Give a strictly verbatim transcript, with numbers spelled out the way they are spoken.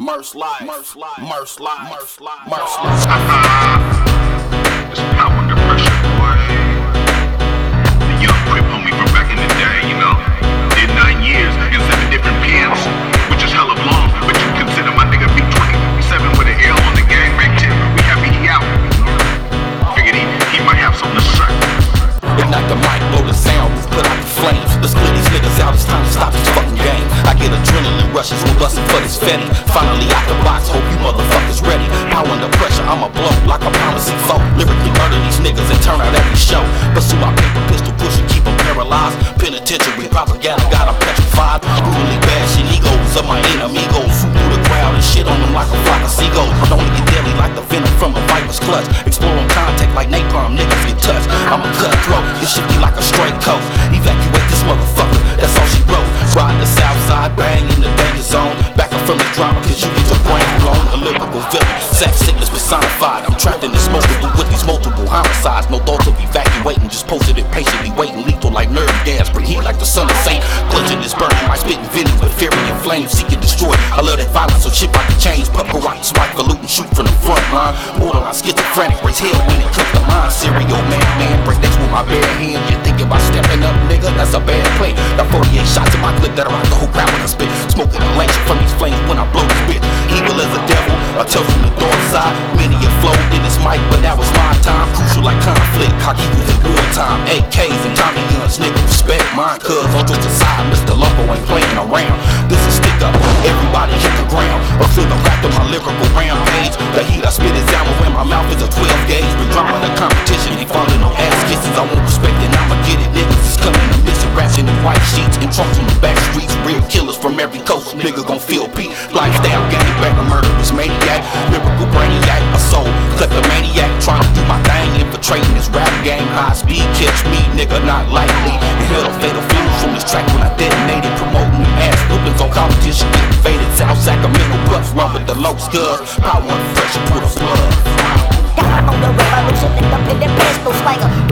Merce Life, Merce Life, Merce Life, Merce Life, Merce Life. It's power under pressure, boy. The young crip homie from back in the day, you know. Did nine years in seven different pens, which is hella long, but you consider my nigga B twenty-seven with an L on the gang rank tip. We happy he out. Figured he, he might have something to say. Ignite the mic, blow the sound, put out the flames. Let's clear these niggas out, it's time to stop this fucking game. I get adrenaline rushes when bustin' for this Fetty. Finally out the box, hope you motherfuckers ready. Power under pressure, I'ma blow like a pound of C four. Lyrically murder these niggas and turn out every show. Pursue my paper pistol push and keep them paralyzed. Penitentiary propaganda got them petrified. Brutally bashing egos of my enemigos. Shoot through the crowd and shit on them like a flock of seagulls. Don't get deadly like the venom from a viper's clutch. Explore on contact like napalm, niggas get touched. I'm a cutthroat, this shit be like a straight coat. Evacuate this motherfucker, that's all she wrote. Ride the south side, bang in the danger zone. Back up from the drama, cause you get your brain blown. A lyrical villain, sex sickness personified. I'm trapped in this multiple with these multiple homicides. No thoughts of evacuating, just posted it patiently waiting. Lethal like nerve gas, bring heat like the son of Saint. Clutching this burning, my spitting venom with fury and flames. Seek and destroy, I love that violence, so shit about to change. Pupper rock, swipe for loot and shoot from the front line. Borderline schizophrenic, raise hell when it comes to mine. Serial man, man, break next with my bare hand. You thinking about stepping up, nigga, that's a bad play. Got forty-eight shots in my clip that'll rock the whole crowd when I spit. Smoking a lynch from these flames when I blow this bitch. Evil as a devil, I tell from the dark side. Many have flowed in this mic, but that was my time. Crucial like conflict, cocky was in real time. A Ks and Tommy guns, nigga, respect mine. Cuz on just the side, Mister Loco ain't playing around. This is stick up, everybody hit the ground. Or feel the wrath of my lyrical rampage. The heat I spit is down when my mouth is a twelve gauge. Been dropping the competition, ain't falling no ass kisses. I won't respect it, I'ma get it. Niggas is coming to missing raps in the white sheets and trunks on the back streets. Real killers from every coast, nigga gon' feel beat. Lifestyle gang, back a murderous maniac. Lyrical brainiac, a soul kleptomaniac. Trying to do my thing, infiltrating this rap game. High speed, catch me, nigga, not likely. Inhale fatal fumes from this track when I detonated. Promoting ass whoopings on competition, getting faded. South Sacramento bucks, run with the low scuds. Power and pressure, put a blood. On the revolution, think up in the pistol slinger.